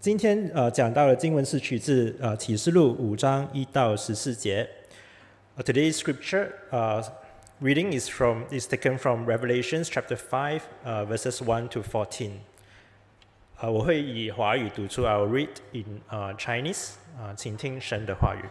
今天讲到的经文是取自启示录5章1到14节。Today's scripture reading is taken from Revelations chapter 5, verses 1 to 14. 我会以华语读出 I'll read in Chinese. 请听神的话语。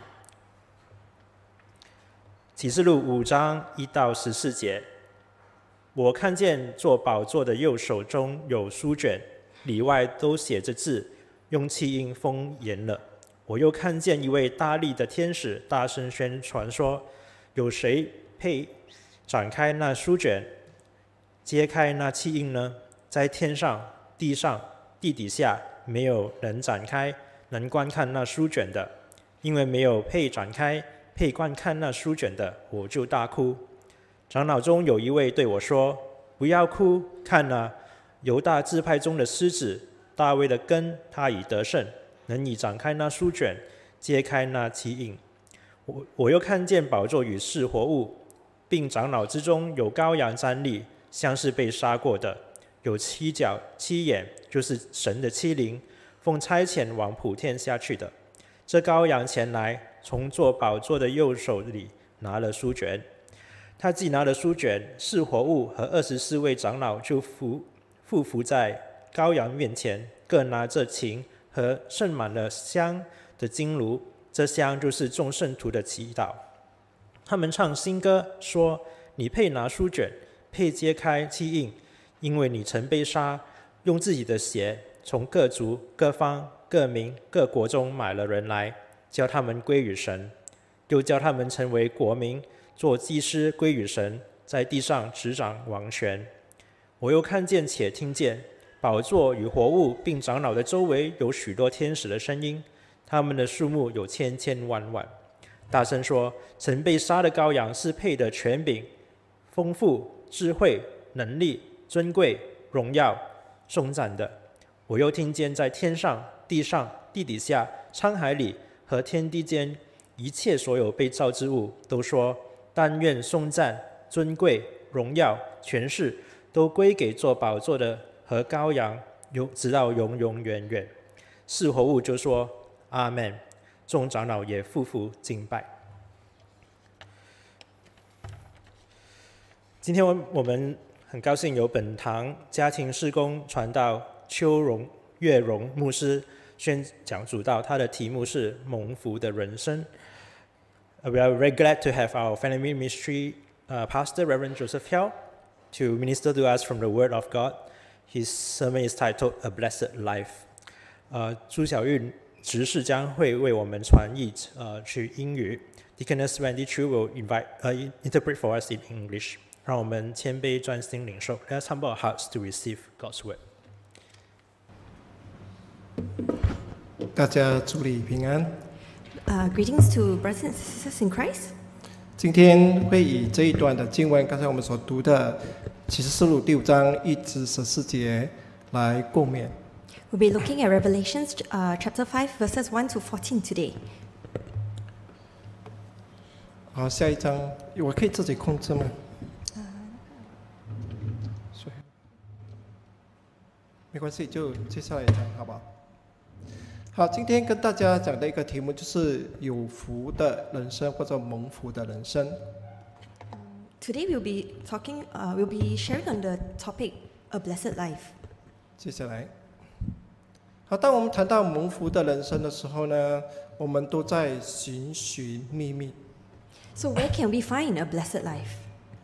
启示录5章1到14节。我看见坐宝座的右手中有书卷，里外都写着字，用气音封严了。我又看见一位大力的天使大声宣传说：有谁配展开那书卷，揭开那气印呢？在天上、地上、地底下，没有人展开能观看那书卷的，因为没有配展开、配观看那书卷的，我就大哭。长老中有一位对我说：不要哭，看啊，犹大支派中的狮子大卫的根，他已得胜，能以展开那书卷，揭开那七印。我又看见宝座与四活物，并长老之中有羔羊站立，像是被杀过的，有7角7眼，就是神的7灵，奉差遣往普天下去的。这羔羊前来，从坐宝座的右手里拿了书卷。他既拿了书卷，四活物和24位长老就匍匐在羔羊面前，各拿着琴和盛满了香的金炉，这香就是众圣徒的祈祷。他们唱新歌，说：你配拿书卷，配揭开七印，因为你曾被杀，用自己的血从各族、各方、各民、各国中买了人来，叫他们归于神，又叫他们成为国民，做祭司归于神，在地上执掌王权。我又看见且听见宝座与活物并长老的周围有许多天使的声音，他们的数目有千千万万，大声说：曾被杀的羔羊是配的权柄、丰富、智慧、能力、尊贵、荣耀、颂赞的。我又听见在天上、地上、地底下、沧海里和天地间一切所有被造之物都说：但愿颂赞、尊贵、荣耀、权势都归给坐宝座的和羔羊，直到永永远远。四活物就说：阿们。众长老也匍匐敬拜。今天我们很高兴有本堂家庭事工传道邱月荣牧师宣讲主道，他的题目是蒙福的人生。We are very glad to have our family ministry pastor, Reverend Joseph Hiao, to minister to us from the Word of God. His sermon is titled A Blessed Life. 朱小韵执事将会为我们传译去英语。Deaconess Wendy Chu will interpret for us in English. 让我们谦卑专心领受。Let's humble our hearts to receive God's word. 大家主里平安。 Greetings to brothers and sisters in Christ. 今天会以这一段的经文，刚才我们所读的启示录6章1至14节来共勉。 We'll be looking at Revelations chapter 5, verses 1 to 14 today. 好，下一章我可以自己控制吗？没关系，就接下来一章，好不好？好，今天跟大家讲的一个题目就是有福的人生，或者蒙福的人生。 Today we'll be sharing on the topic A Blessed Life. 接下来，好，当我们谈到蒙福的人生的时候呢，我们都在寻寻觅觅。 So where can we find a blessed life?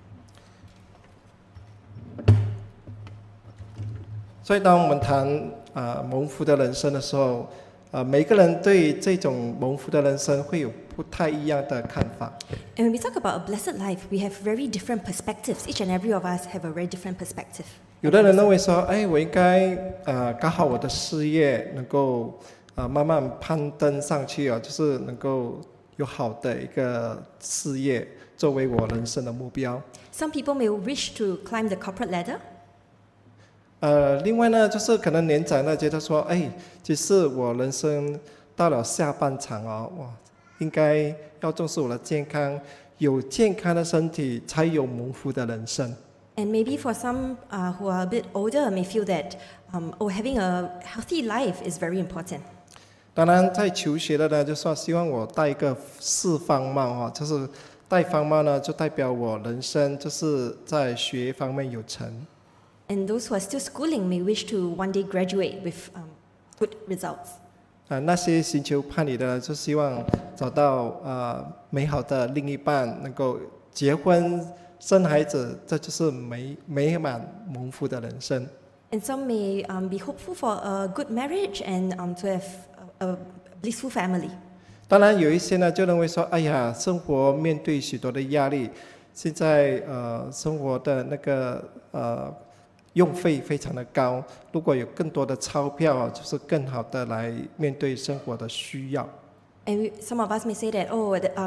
所以，当我们谈蒙福的人生的时候，每个人对这种蒙福的人生会有不太一样的看法。 And when we talk about a blessed life, we have very different perspectives. Each and every of us have a very different perspective. 有的人认为说，我应该刚好我的事业能够慢慢攀登上去啊，就是能够有好的一个事业作为我人生的目标。 Some people may wish to climb the corporate ladder. 另外呢，就是可能年长呢觉得说，其实我人生到了下半场哇，应该要重视我的健康，有健康的身体才有蒙福的人生。 And maybe for some who are a bit older may feel that having a healthy life is very important. 当然，在求学的呢，就说希望我戴一个四方帽啊，就是戴方帽呢，就代表我人生就是在学业方面有成。 And those who are still schooling may wish to one day graduate with good results. 那些寻求伴侣的呢，就希望找到美好的另一半，能够结婚生孩子，这就是美满蒙福的人生。 And some may be hopeful for a good marriage and to have a blissful family. 当然，有一些呢就认为说，哎呀，生活面对许多的压力，现在生活的那个用费非常的高，如果有更多的钞票，就是更好的来面对生活的需要。 And some of us may say that, oh, the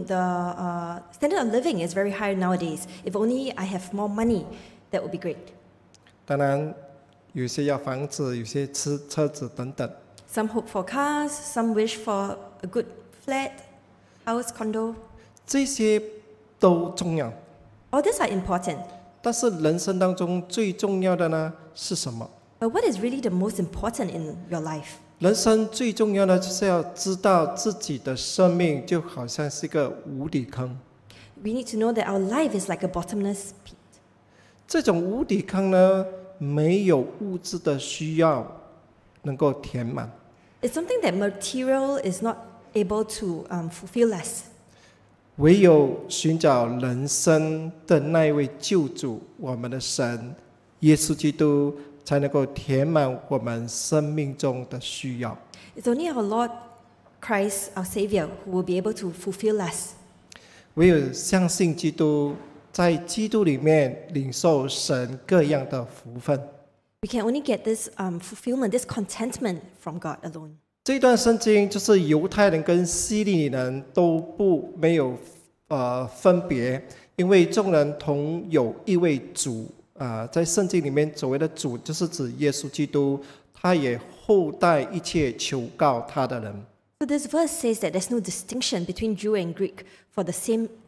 standard of living is very high nowadays. If only I have more money, that would be great. 当然，有些要房子，有些车子等等。 Some hope for cars, some wish for a good flat, house, condo. 这些都重要， All these are important. 但是人生当中最重要的呢是什么？ But what is really the most important in your life? 人生最重要的就是要知道自己的生命就好像是一个无底坑。 We need to know that our life is like a bottomless pit. 这种无底坑呢，没有物质的需要能够填满。 It's something that material is not able to fulfill us. 唯有寻找人生的那一位救主，我们的神耶稣基督，才能够填满我们生命中的需要。 It's only our Lord Christ, our Savior, who will be able to fulfill us. 唯有相信基督，在基督里面领受神各样的福分。 We can only get this fulfillment, this contentment from God alone. 这段圣经就是犹太人跟希利人都没有分别，因为众人同有一位主在圣经里面所谓的主就是指耶稣基督，他也厚待一切求告他的人。 So this verse says that there's no distinction between Jew and Greek, for the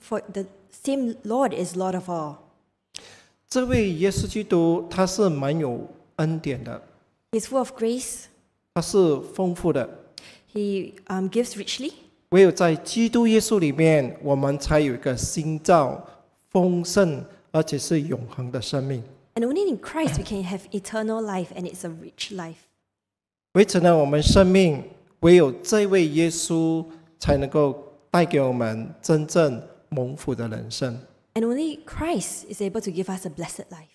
same Lord is Lord of all. 这位耶稣基督他是蛮有恩典的， He's full of grace. 他是丰富的。 He gives richly. 唯有在基督耶稣里面，我们才有一个新造、丰盛而且是永恒的生命。 And only in Christ we can have eternal life, and it's a rich life. 为此呢，我们生命唯有这位耶稣才能够带给我们真正蒙福的人生。 And only Christ is able to give us a blessed life.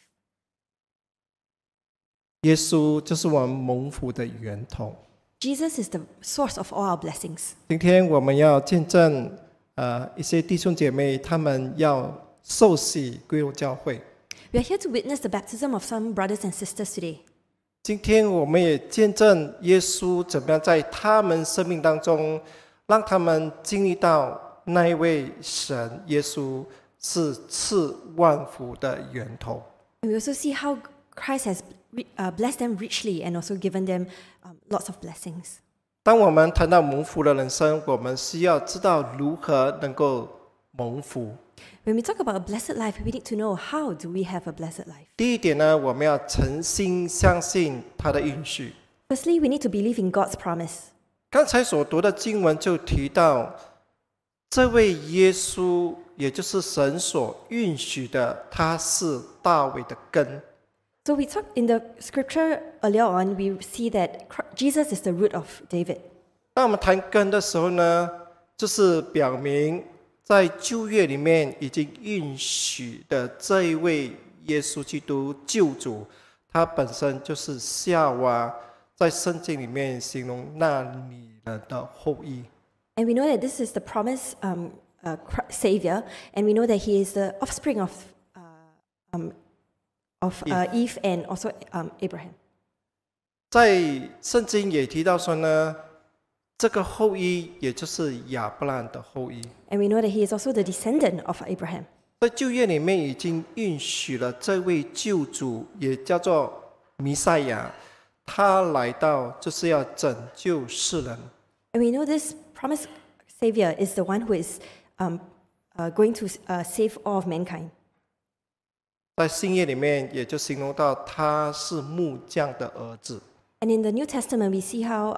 耶稣就是我们蒙福的源头。 Jesus is the source of all our blessings. 今天我们要见证一些弟兄姐妹，他们要受洗归入教会。 We are here to witness the baptism of some brothers and sisters today. 今天我们也见证耶稣怎么样在他们生命当中，让他们经历到那一位神耶稣是赐万福的源头。 And we also see how Christ has blessed them richly and also given them lots of blessings. 当我们谈到蒙福的人生，我们需要知道如何能够蒙福。 When we talk about a blessed life, we need to know how do we have a blessed life. 第一点呢，我们要诚心相信他的应许。 Firstly, we need to believe in God's promise. 刚才所读的经文就提到，这位耶稣，也就是神所允许的，他是大卫的根。 So we talk in the scripture earlier on, we see that Jesus is the root of David. 当我们谈根的时候呢，就是表明在旧约里面已经允许的这一位耶稣基督救主，他本身就是夏娃在圣经里面形容那女人的后裔。 And we know that this is the promised Savior, and we know that he is the offspring of Eve and also Abraham. 在圣经也提到说呢，这个后裔也就是亚伯兰的后裔。 And we know that he is also the descendant of Abraham. 在旧约里面已经允许了这位救主，也叫做弥赛亚，他来到就是要拯救世人。 And we know this promised Savior is the one who is going to save all of mankind. 在新约里面也就形容到他是木匠的儿子， And in the New Testament, we see how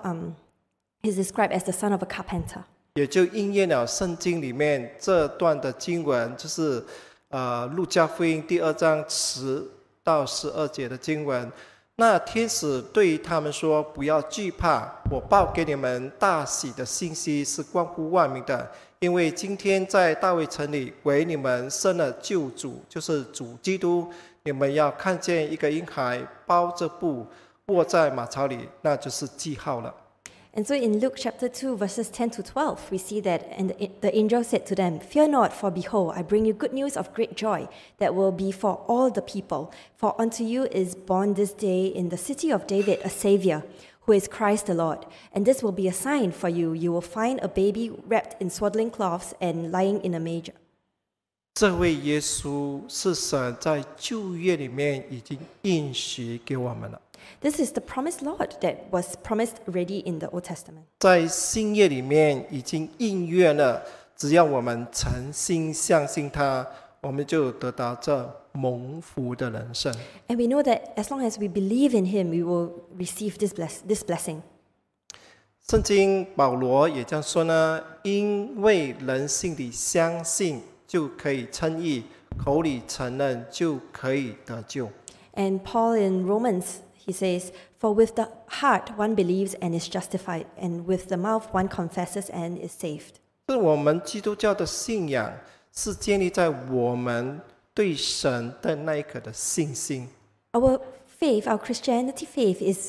he's described as the son of a carpenter. 也就应验了圣经里面这段的经文，就是路加福音第2章10到12节的经文。那天使对于他们说：“不要惧怕，我报给你们大喜的信息是关乎万民的，因为今天在大卫城里为你们生了救主，就是主基督。你们要看见一个婴孩包着布卧在马槽里，那就是记号了。” And so in Luke chapter 2, verses 10 to 12, we see that, and the angel said to them, "Fear not, for behold, I bring you good news of great joy that will be for all the people. For unto you is born this day in the city of David a Savior, who is Christ the Lord. And this will be a sign for you. You will find a baby wrapped in swaddling cloths and lying in a manger." 这位耶稣是神在旧约里面已经应许给我们了， This is the promised Lord that was promised already in the Old Testament. 在新约里面已经应验了。只要我们诚心相信他，我们就得到这蒙福的人生。 And we know that as long as we believe in Him, we will receive this blessing. 圣经保罗也这样说呢：因为人心里相信，就可以称义；口里承认，就可以得救。 And Paul in Romans, he says, "For with the heart one believes and is justified, and with the mouth one confesses and is saved." 是我们基督教的信仰是建立在我们对神的那一颗的信心， Our faith, our Christianity faith, is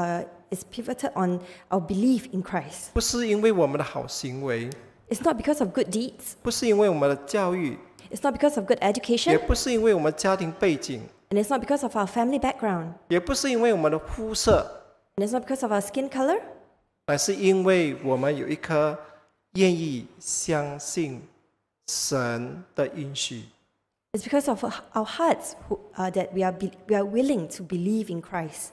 pivoted on our belief in Christ. 不是因为我们的好行为， It's not because of good deeds. 不是因为我们的教育， It's not because of good 也 education, 不是因为我们家庭背景， and it's not because of our family background, 也不是因为我们的肤色， and it's not because of our skin color, 乃是因为我们有一颗愿意相信神的应许。 it's because of our hearts that we are willing to believe in Christ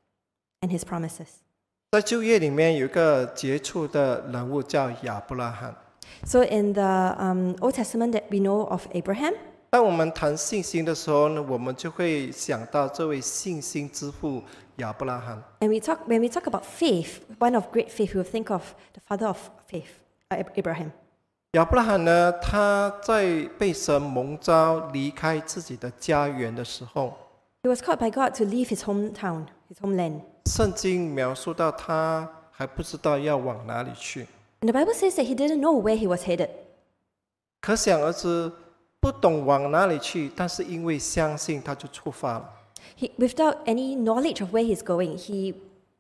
and His promises. 在旧约里面有一个杰出的人物叫亚伯拉罕。 So in the Old Testament that we know of Abraham, 当我们谈信心的时候呢，我们就会想到这位信心之父亚伯拉罕。 and when we talk about faith, one of great faith, we will think of the father of faith, Abraham. 亚伯拉罕呢，他在被神蒙召离开自己的家园的时候， He was called by God to leave his hometown, his homeland. 圣经描述到他还不知道要往哪里去， And the Bible says that he didn't know where he was headed. 可想而知，不懂往哪里去，但是因为相信，他就出发了。 Without any knowledge of where he's going, he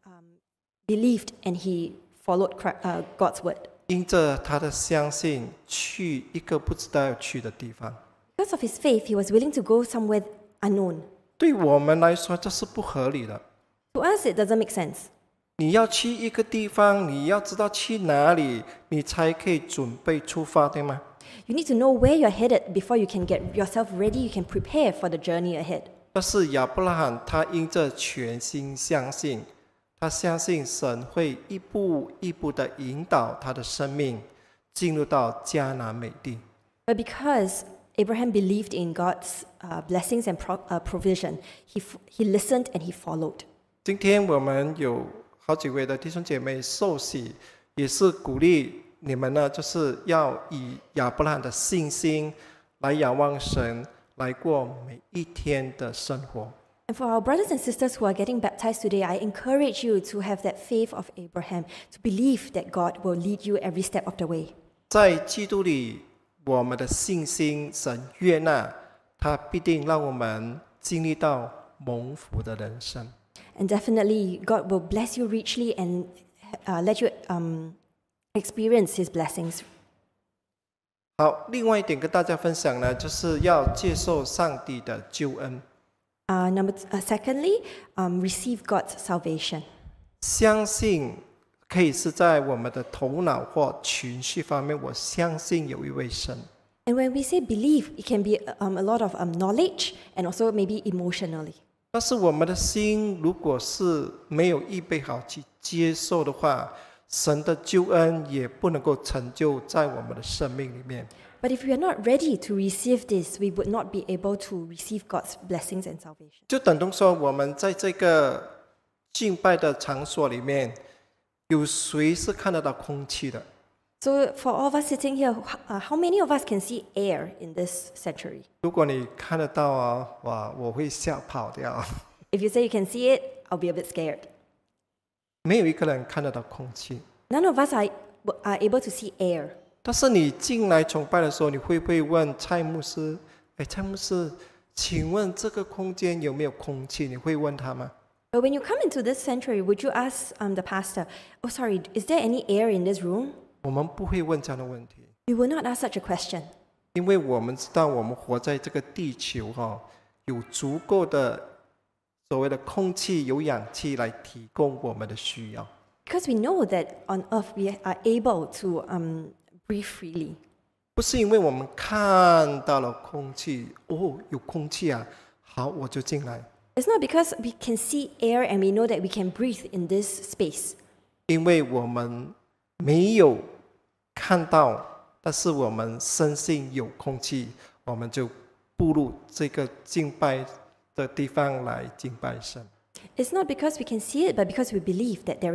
believed and he followed God's word. 因着他的相信，去一个不知道要去的地方。 Because of his faith, he was willing to go somewhere unknown. 对我们来说，这是不合理的。 To us, it doesn't make sense. 你要去一个地方，你要知道去哪里，你才可以准备出发，对吗？ You need to know where you're headed before you can get yourself ready, you can prepare for the journey ahead. 但是亚伯拉罕他因着全心相信，他相信神会一步一步的引导他的生命进入到迦南美地。 But because Abraham believed in God's blessings and provision, he listened and he followed. 今天我们有好几位的弟兄姐妹受洗，也是鼓励你们呢，就是要以亚伯拉罕的信心来仰望神，来过每一天的生活。 And for our brothers and sisters who are getting baptized today, I encourage you to have that faith of Abraham, to believe that God will lead you every step of the way. 在基督里，我们的信心神悦纳，他必定让我们经历到蒙福的人生。 And definitely, God will bless you richly and let you experience His blessings. 好，另外一点跟大家分享呢，就是要接受上帝的救恩。 Secondly, receive God's salvation. 相信可以是在我们的头脑或情绪方面，我相信有一位神。 And when we say believe, it can be a lot of knowledge and also maybe emotionally. 但是我们的心如果是没有预备好去接受的话，神的救恩也不能够成就在我们的生命里面。 But if we are not ready to receive this, we would not be able to receive God's blessings and salvation. 就等同说，我们在这个敬拜的场所里面，有谁是看得到空气的？ So for all of us sitting here, how many of us can see air in this sanctuary? 如果你看得到啊，哇，我会吓跑掉。 If you say you can see it, I'll be a bit scared. 没有一个人看得到空气。 None of us are able to see air. 但是你进来崇拜的时候，你会不会问蔡牧师？哎，蔡牧师，请问这个空间有没有空气？你会问他吗？ But when you come into this sanctuary, would you ask the pastor, "Oh, sorry, is there any air in this room?" 我们不会问这样的问题， We will not ask such a question 因为我们知道我们活在这个地球有足够的所谓的空气、有氧气来提供我们的需要。 because we know that on earth we are able to breathe freely. 不是因为我们看到了空气，哦，有空气啊，好，我就进来。 It's not because we can see air and we know that we can breathe in this space. 因为我们没有看到，但是我们深信有空气，我们就步入这个敬拜的地方来敬拜神。 It's not because we can see it, but because we believe that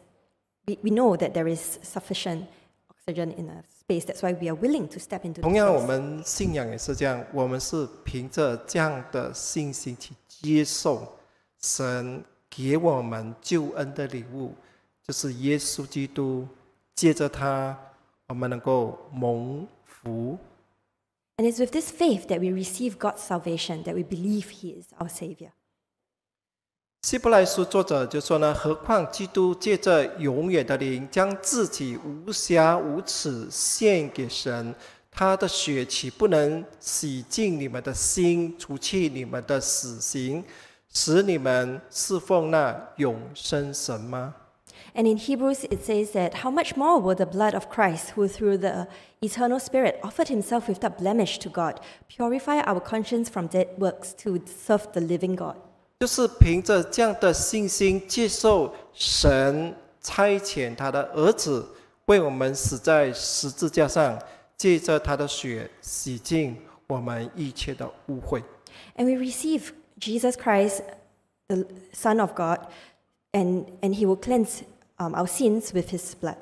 we know that there is sufficient oxygen in a space. That's why we are willing to step into 同 the 样，我 space. 们信仰也是这样，我们是凭着这样的信心去接受神给我们救恩的礼物，就是耶稣基督。借着他，我们能够蒙福。 And it's with this faith that we receive God's salvation, that we believe He is our Savior. 希伯来书作者就说呢，何况基督借着永远的灵，将自己无瑕无耻献给神，他的血岂不能洗净你们的心，除去你们的死刑，使你们侍奉那永生神吗？ And in Hebrews it says that how much more will the blood of Christ, who through the eternal Spirit offered himself without blemish to God, purify our conscience from dead works to serve the living God? 就是凭着这样的信心，接受神差遣他的儿子为我们死在十字架上，借着他的血洗净我们一切的污秽。 And we receive Jesus Christ, the Son of God, and He will cleanse our sins with His blood.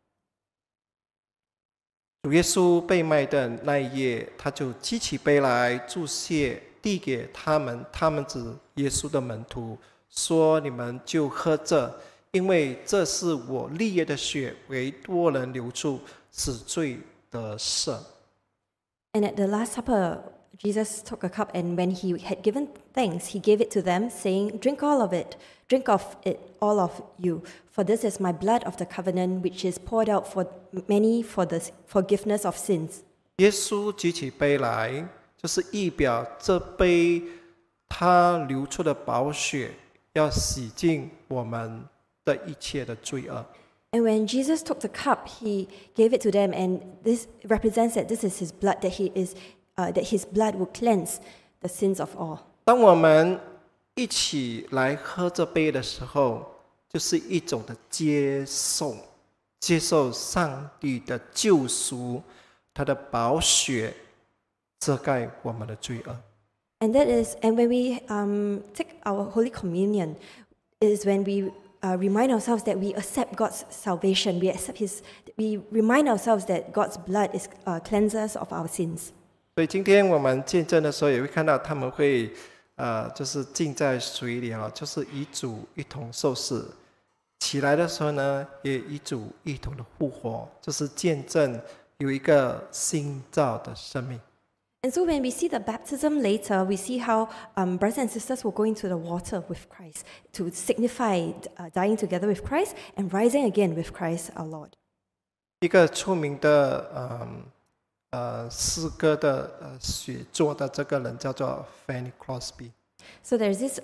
主耶稣被卖的那一夜，他就举起杯来注谢，递给他们，他们指耶稣的门徒说：“你们就喝这，因为这是我立约的血，为多人流出，使罪得赦。” And at the Last Supper, Jesus took a cup, and when He had given thanks, He gave it to them, saying, "Drink all of it. Drink of it, all of you. For this is my blood of the covenant, which is poured out for many for the forgiveness of sins." 耶稣举起杯来，就是意表这杯他流出的宝血，要洗净我们的一切的罪恶。 And when Jesus took the cup, He gave it to them, and this represents that this is His blood, that His blood will cleanse the sins of all. 当我们一起来喝这杯的时候，就是一种的接受，接受上帝的救赎，他的宝血遮盖我们的罪恶。 And when we take our Holy Communion, is when we remind ourselves that we accept God's salvation. We remind ourselves that God's blood is cleanses of our sins. 所以今天我们见证的时候，也会看到他们会就是浸在水里就是与主一同受死。起来的时候呢，也与主一同的复活，就是见证有一个新造的生命。 And so when we see the baptism later, we see how brothers and sisters will go into the water with Christ to signify dying together with Christ and rising again with Christ our Lord. 一个出名的诗歌的写作的这个人叫做 Fanny Crosby。 So there's this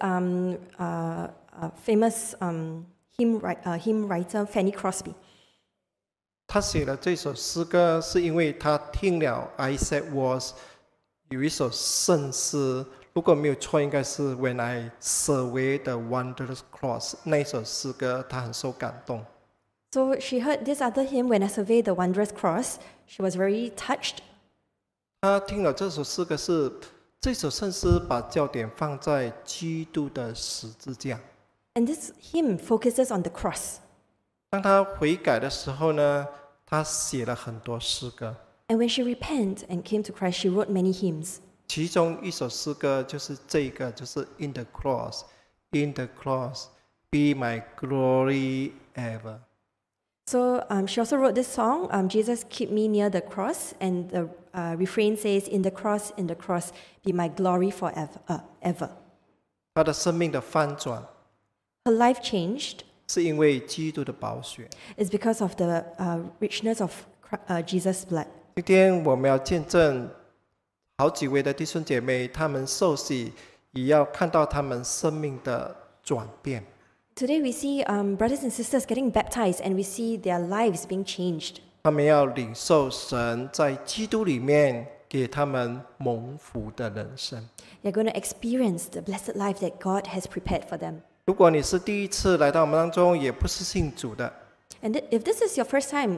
famous hymn writer, Fanny Crosby. 他写了这首诗歌，是因为他听了 Isaac Watts 有一首圣诗，如果没有错，应该是 When I Survey the Wondrous Cross 那一首诗歌，他很受感动。 So she heard this other hymn, When I Survey the Wondrous Cross. She was very touched. 他听了这首诗歌是，这首圣诗把焦点放在基督的十字架。 And this hymn focuses on the cross. 当他悔改的时候呢，他写了很多诗歌， And when she repented and came to Christ, she wrote many hymns. 其中一首诗歌就是这个，就是 In the cross, In the cross, be my glory ever. So she also wrote this song, Jesus, keep me near the cross. And the refrain says, in the cross, be my glory forever. Ever. 他的生命的翻转 Her life changed 是因为基督的宝血。 is because of the richness of Jesus' blood. 今天我们要见证好几位的弟兄姐妹，他们受洗，也要看到他们生命的转变。 Today we see brothers and sisters getting baptized and we see their lives being changed. 他们要领受神在基督里面给他们蒙福的人生。 They're going to experience the blessed life that God has prepared for them. 如果你是第一次来到我们当中，也不是信主的， And if this is your first time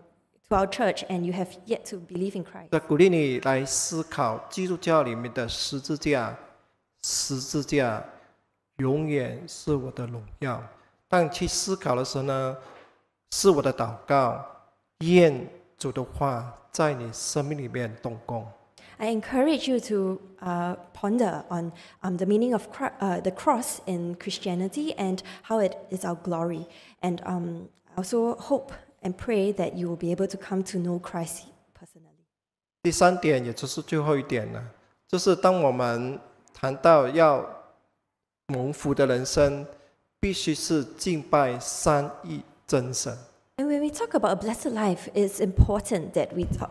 to our church and you have yet to believe in Christ, 那鼓励你来思考基督教里面的十字架。十字架永远是我的荣耀。当你去思考的时候呢，是我的祷告，愿主的话在你生命里面动工。 I encourage you to ponder on the meaning of the cross in Christianity and how it is our glory. And I also hope and pray that you will be able to come to know Christ personally. 第三点，也就是最后一点呢，就是当我们谈到要蒙福的人生，必须是敬拜三一真神。 And when we talk about a blessed life, it's important that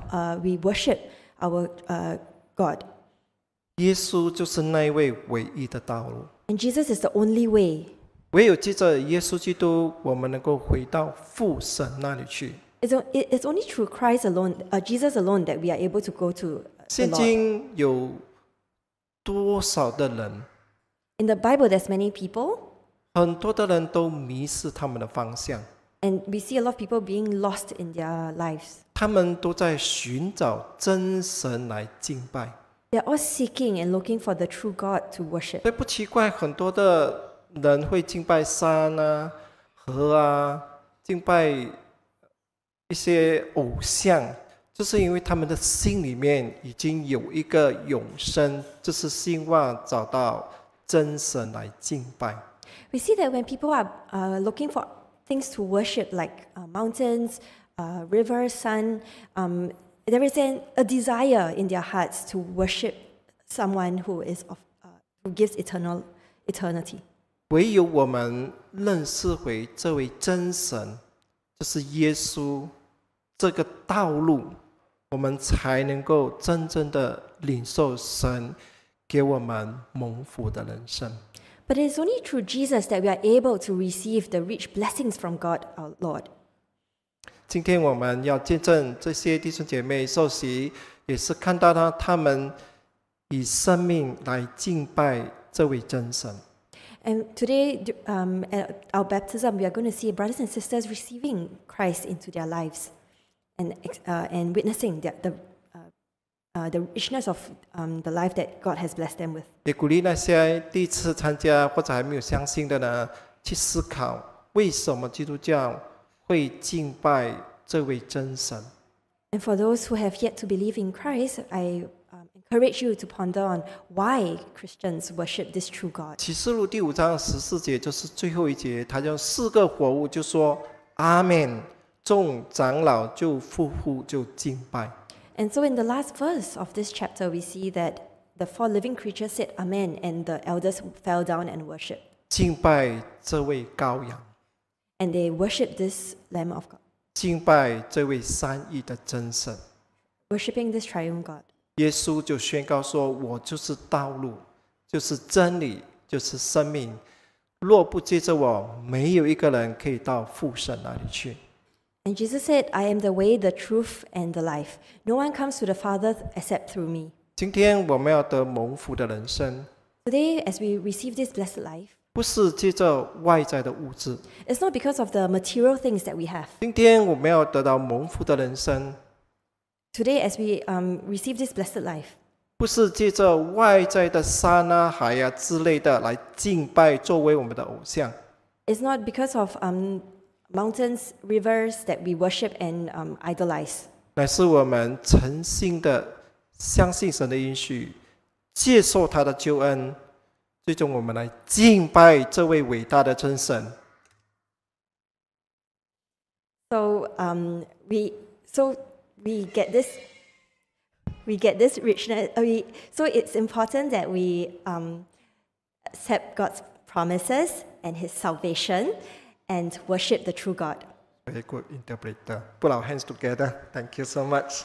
we worship our God. 耶稣就是那一位唯一的道路， And Jesus is the only way. 唯有借着耶稣基督，我们能够回到父神那里去。 It's only through Christ alone, Jesus alone, that we are able to go to the 现 Lord. 今有多少的人， In the Bible, there's many people, 很多的人都迷失他们的方向， and we see a lot of people being lost in their lives. 他们都在寻找真神来敬拜。 They're all seeking and looking for the true God to worship. 所以不奇怪，很多的人会敬拜山啊、河啊，敬拜一些偶像，就是因为他们的心里面已经有一个永生，就是希望找到真神来敬拜。 We see that when people are looking for things to worship, like mountains, rivers, sun, there is a desire in their hearts to worship someone who gives eternity. 唯有我们认识回这位真神，就是耶稣这个道路，我们才能够真正的领受神给我们蒙福的人生。 But it is only through Jesus that we are able to receive the rich blessings from God our Lord. 今天我们要见证这些弟兄姐妹受洗，也是看到他们以生命来敬拜这位真神。 And today, at our baptism, we are going to see brothers and sisters receiving Christ into their lives and witnessing the richness of the life that God has blessed them with. 也鼓励那些第一次参加或者还没有相信的呢，去思考为什么基督教会敬拜这位真神。 And for those who have yet to believe in Christ, I encourage you to ponder on why Christians worship this true God. 启示录第5章14节就是最后一节，他用4个活物就说阿们，众长老就匍匐就敬拜。 And so in the last verse of this chapter, we see that the 4 living creatures said Amen, and the elders fell down and worshipped. 敬拜这位羔羊， And they worshipped this Lamb of God, 敬拜这位三一的真神。 worshipping this triune God. 耶稣就宣告说：“我就是道路，就是真理，就是生命。若不借着我，没有一个人可以到父神那里去。” And Jesus said, I am the way, the truth, and the life. No one comes to the Father except through me. 今天我们要得蒙福的人生， Today, as we receive this blessed life, 不是借着外在的物质。 it's not because of the material things that we have. 今天我们要得到蒙福的人生， today, as we receive this blessed life, 不是借着外在的山啊、海啊之类的来敬拜作为我们的偶像， it's not because of mountains, rivers that we worship and idolize. 乃是我们诚心的相信神的应许，接受他的救恩，最终我们来敬拜这位伟大的真神。 So we get this richness. So it's important that we accept God's promises and His salvation, and worship the true God. Very good interpreter. Put our hands together. Thank you so much.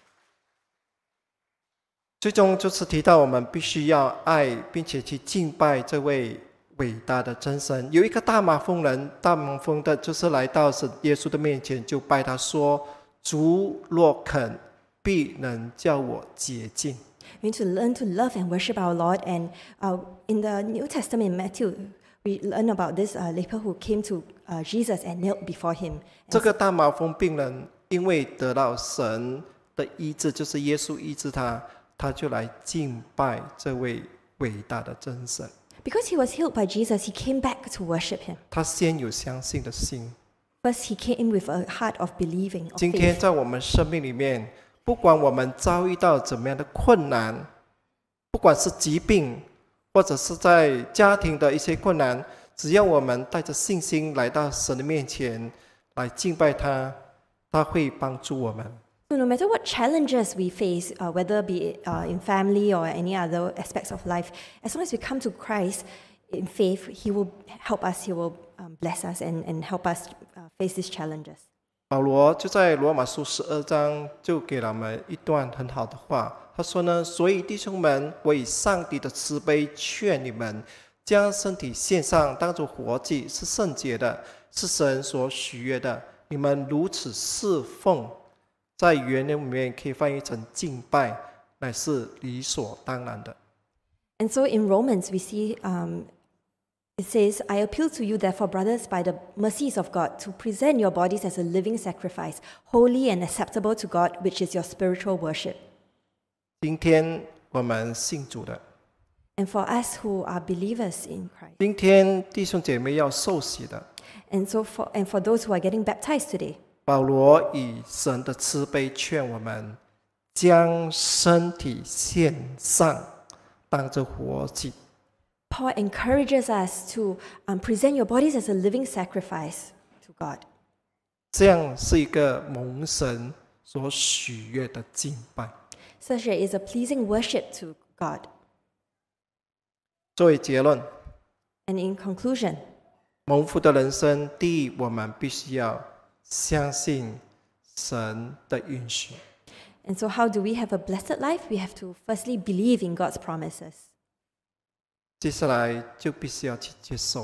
最终就是提到我们必须要爱，并且去敬拜这位伟大的真神。有一个大麻风人，大麻风的就是来到神耶稣的面前，就拜他说：“主若肯，必能叫我洁净。” We need to learn to love and worship our Lord. And in the New Testament, in Matthew, we learn about this leper who came to Jesus and knelt before him. 这个大麻风病人因为得到神的医治，就是耶稣医治他，他就来敬拜这位伟大的真神。 Because he was healed by Jesus, he came back to worship him. 他先有相信的心。 First, he came with a heart of believing, of 今天 faith. 在我们生命里面，不管我们遭遇到怎么样的困难，不管是疾病，或者是在家庭的一些困难，只要我们带着信心来到神的面前，来敬拜他，他会帮助我们。 So no matter what challenges we face, whether be it in family or any other aspects of life, as long as we come to Christ in faith, He will help us, He will bless us and help us face these challenges. 保罗就在罗马书12章就给了我们一段很好的话，他说呢：“所以弟兄们，我以上帝的慈悲劝你们，将身体献上，当作活祭，是圣洁的，是神所喜悦的。你们如此侍奉，在原文里面可以翻译成敬拜，乃是理所当然的。” And so in Romans, we see it says, I appeal to you, therefore, brothers, by the mercies of God, to present your bodies as a living sacrifice, holy and acceptable to God, which is your spiritual worship. 今天我们信主的， And for us who are believers in Christ, 今天弟兄姐妹要受洗的， and for those who are getting baptized today, 保罗以神的慈悲劝我们，将身体献上，当作活祭。 Paul encourages us to present your bodies as a living sacrifice to God. 这样是一个蒙神所喜悦的敬拜。 Such that it is a pleasing worship to God. 作为结论， And in conclusion, 蒙福的人生，第一，我们必须要相信神的允许。 and so how do we have a blessed life? We have to firstly believe in God's promises. 接下来就必须要去接受。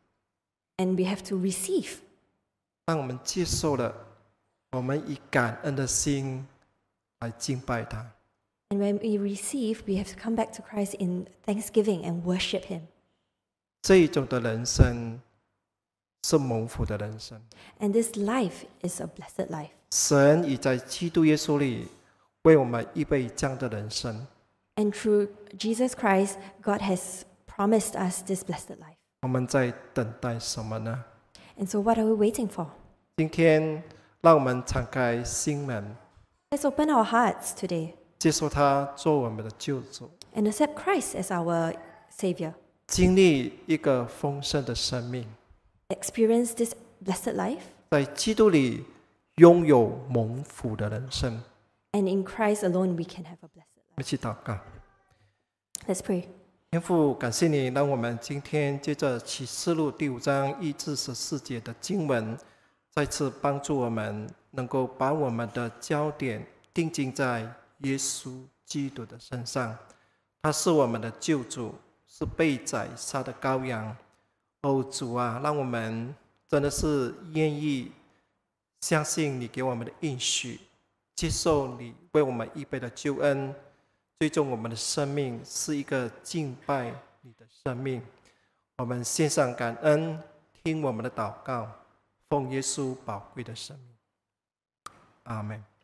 And we have to receive. 当我们接受了，我们以感恩的心来敬拜他。 And when we receive, we have to come back to Christ in thanksgiving and worship Him. 这一种的人生是蒙福的人生。 And this life is a blessed life. 神已在基督耶稣里为我们预备这样的人生。 And through Jesus Christ, God has promised us this blessed life. 我们在等待什么呢？ And so what are we waiting for? 今天让我们敞开心门， Let's open our hearts today 接受他做我们的救主， and accept Christ as our Savior. 经历一个丰盛的生命， Experience this blessed life. 在基督里拥有蒙福的人生。 And in Christ alone, we can have a blessed life. 一起祷告。 Let's pray. 天父，感谢你，让我们今天接着启示录第5章1至14节的经文，再次帮助我们能够把我们的焦点定睛在耶稣基督的身上。他是我们的救主，是被宰杀的羔羊。哦，主啊，让我们真的是愿意相信你给我们的应许，接受你为我们预备的救恩。最终我们的生命是一个敬拜你的生命。我们献上感恩，听我们的祷告，奉耶稣宝贵的生命。阿们。